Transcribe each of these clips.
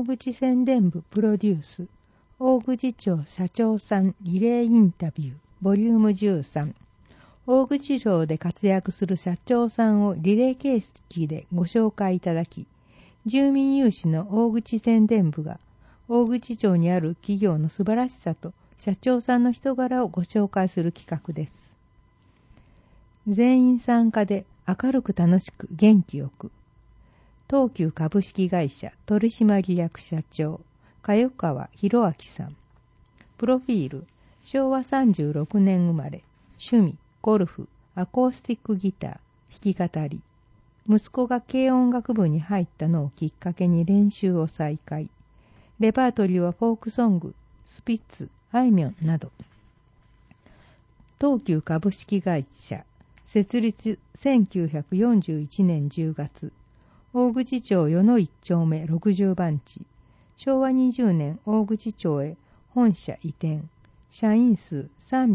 口宣伝部プロデュース大口町社長さんリレーインタビューボリューム13。大口町で活躍する社長さんをリレー形式でご紹介いただき、住民有志の大口宣伝部が大口町にある企業の素晴らしさと社長さんの人柄をご紹介する企画です。全員参加で明るく楽しく元気よく。東急株式会社取締役社長茅川博明さん。プロフィール、昭和36年生まれ、趣味ゴルフ、アコースティックギター、弾き語り。息子が軽音楽部に入ったのをきっかけに練習を再開。レパートリーはフォークソング、スピッツ、あいみょんなど。東急株式会社設立1941年10月。大口町与野1丁目60番地。昭和20年大口町へ本社移転。社員数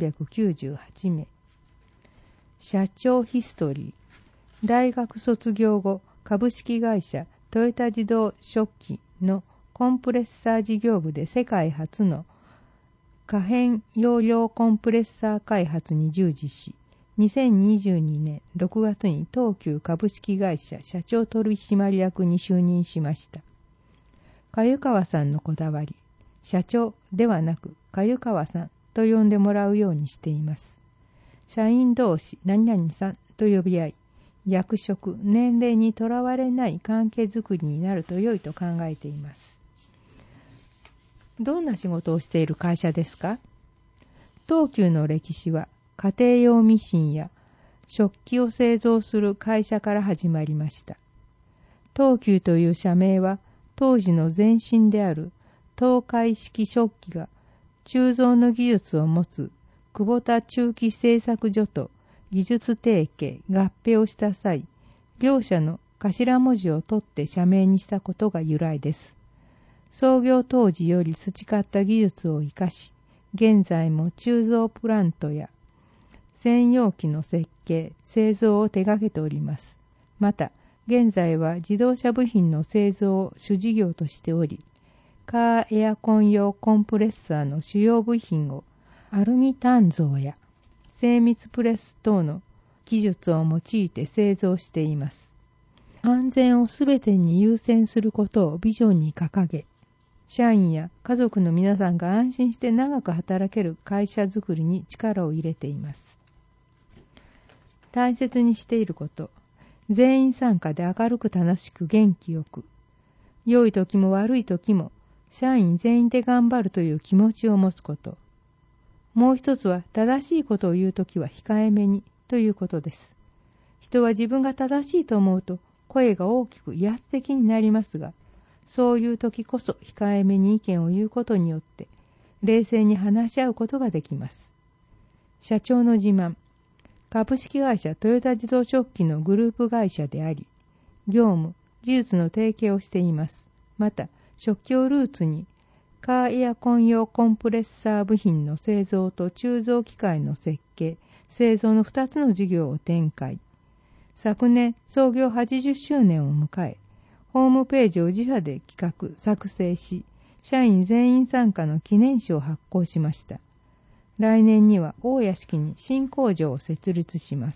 398名。社長ヒストリー。大学卒業後、株式会社トヨタ自動食器のコンプレッサー事業部で世界初の可変容量コンプレッサー開発に従事し、2022年6月に東急株式会社社長取締役に就任しました。茅川さんのこだわり、社長ではなく茅川さんと呼んでもらうようにしています。社員同士何々さんと呼び合い、役職、年齢にとらわれない関係づくりになると良いと考えています。どんな仕事をしている会社ですか？東急の歴史は家庭用ミシンや食器を製造する会社から始まりました。東急という社名は当時の前身である東海式食器が鋳造の技術を持つ久保田中期製作所と技術提携合併をした際、両社の頭文字を取って社名にしたことが由来です。創業当時より培った技術を生かし、現在も鋳造プラントや専用機の設計、製造を手掛けております。また、現在は自動車部品の製造を主事業としており、カーエアコン用コンプレッサーの主要部品をアルミ鍛造や精密プレス等の技術を用いて製造しています。安全をすべてに優先することをビジョンに掲げ、社員や家族の皆さんが安心して長く働ける会社づくりに力を入れています。大切にしていること、全員参加で明るく楽しく元気よく、良い時も悪い時も社員全員で頑張るという気持ちを持つこと。もう一つは正しいことを言うときは控えめにということです。人は自分が正しいと思うと声が大きく威圧的になりますが、そういうときこそ控えめに意見を言うことによって冷静に話し合うことができます。社長の自慢、株式会社トヨタ自動食器のグループ会社であり、業務、技術の提携をしています。また、食器をルーツにカーエアコン用コンプレッサー部品の製造と鋳造機械の設計、製造の2つの事業を展開。昨年、創業80周年を迎え、ホームページを自社で企画、作成し、社員全員参加の記念誌を発行しました。来年には大屋敷に新工場を設立します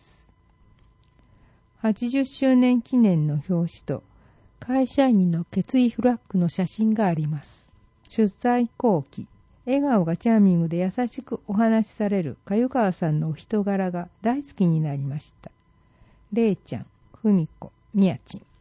。80周年記念の表紙と、会社員の決意フラッグの写真があります。出在後期、笑顔がチャーミングで優しくお話しされる茅川さんのお人柄が大好きになりました。れいちゃん、ふみこ、みやちん。